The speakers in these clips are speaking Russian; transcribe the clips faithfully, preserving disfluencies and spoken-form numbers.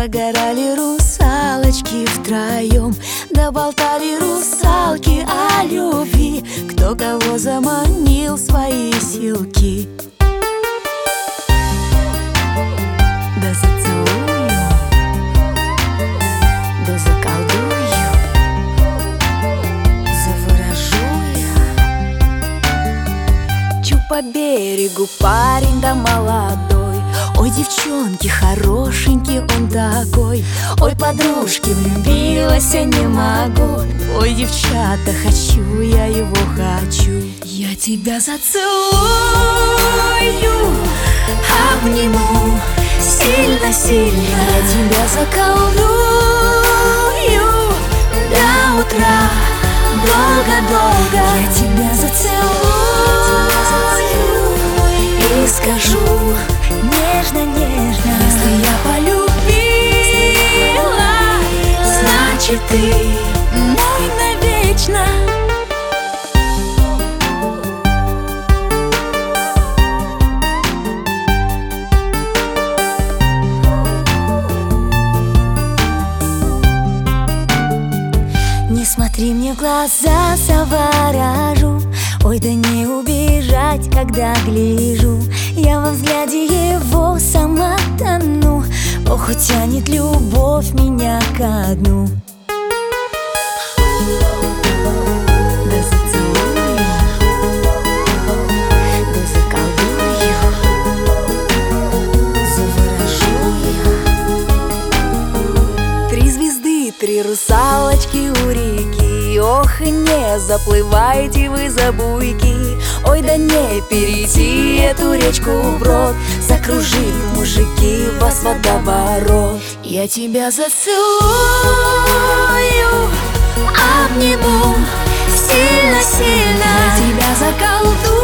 Загорали русалочки втроем, да болтали русалки о любви, кто кого заманил в свои силки. Да зацелую, да заколдую, заворожу я. Чу по берегу парень да молодой, ой, девчонки, хорошенький он такой. Ой, подружки, влюбилась я не могу. Ой, девчата, хочу, я его хочу. Я тебя зацелую, обниму сильно-сильно. Я тебя заколдую до утра, долго-долго. Я тебя зацелую и скажу нежно-нежно: если я полюбила, значит ты мой навечно. Не смотри мне в глаза, заворожу. Ой, да не убежать, когда гляжу. Я во взгляде его сама тону. Ох, тянет любовь меня ко дну. Да зацелую, да заколдую, заворожу я. Три звезды, три русалочки у реки. Ох, и не заплывайте вы за буйки. Ой, да не перейти эту речку вброд, закружит мужики вас водоворот. Я тебя зацелую, обниму сильно-сильно. Я тебя заколдую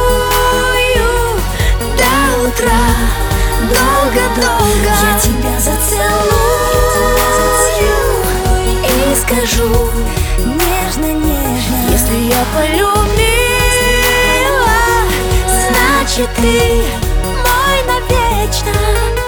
до утра, долго-долго. Я тебя зацелую и скажу нежно-нежно: если я полюбила, значит ты мой навечно.